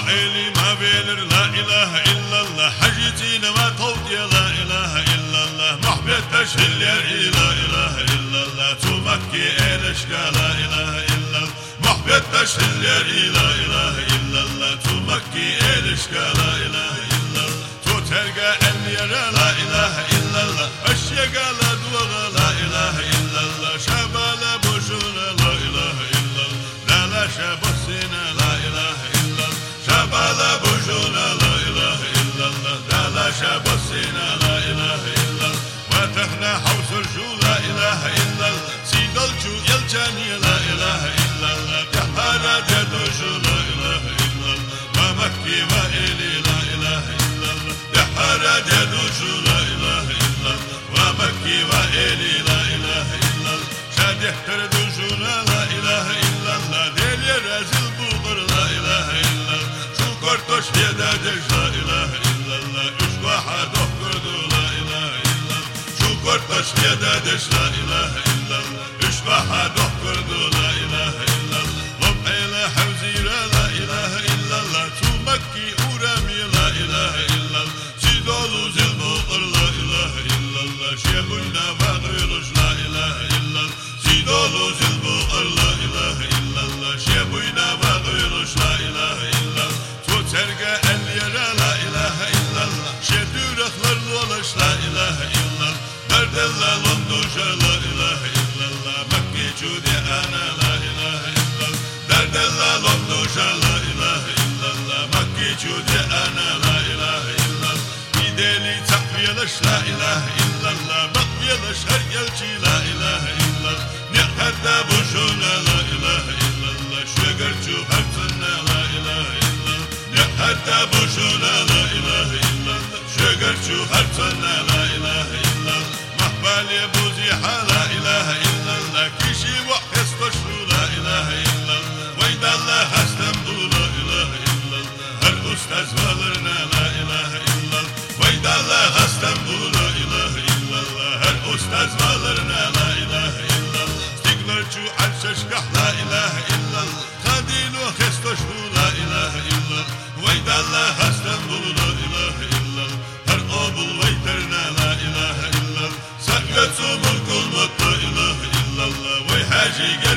إلي ما بينر لا إله إلا الله حجتينا ما توتي لا إله إلا الله محبت تشهل لا إله إلا الله تمكي إلشك لا إله إلا الله محبت تشهل لا إله إلا الله تمكي إلشك لا إله إلا الله تترقى اليرى لا إله إلا الله أشياء لا دوغ لا إله إلا الله شبال بجونا لا إله إلا الله لا لا شبسنا لا إله إلا الله شبال بجونا لا إله إلا الله لا لا شبسنا لا إله إلا الله وتحنا حوس الجو لا إله إلا الله سيد الجو يلجاني لا إله إلا الله بحارة جدوجو لا إله إلا الله ومكي وإلي لا إله إلا الله بحارة جدوجو لا إله إلا الله ومكي وإلي لا إله إلا الله شادح تردوجونا لا إله إلا الله ديلي رازل بوغر لا إله إلا الله شو كرتوش يدادش لا إله إلا الله اش واحد احكردو لا إله إلا الله شو كرتوش يدادش لا إله إلا الله اش واحد احكردو لا إله إلا الله لب إلى حوزيرا لا إله إلا الله تو مكي أورامي لا إله إلا الله سيدولو زل بوغر لا إله إلا الله شيخنا فاغيرش لا إله إلا الله سيدولو زل بوغر لا إله إلا الله شيخنا فاغيرش لا إله إلا الله ترقى اليرى لا إله إلا الله شدور أخلر ولش لا إله إلا الله برد الله لندوشة لا إله إلا الله مكي جودي أنا لا إله إلا الله برد الله لندوشة لا إله إلا الله مكي جودي أنا لا إله إلا الله إيديلي تقبيلش لا إله إلا الله مقبيلش هر يلجي لا إله إلا الله نحن بوشونا لا إله إلا الله شوغر جو هرتنا لا إله إلا الله حتى بوشونا لا إله إلا الله شجر شو هرتنا لا إله إلا الله محبالي بوزيحة لا إله إلا الله كيشي وحس تشرو لا إله إلا الله ويد الله هستنبو لا إله إلا الله هر أستاذ والرنا لا إله إلا الله ويد الله هستنبو لا إله إلا الله هر أستاذ والرنا لا إله إلا الله استقلر شو عرششكح لا إله إلا الله خدينو خس تشرو لا إله إلا الله ويد الله هستنبول لا إله إلا الله هر قابل ويترنا لا إله إلا الله سقط ملك الموت لا إله إلا الله ويحاجي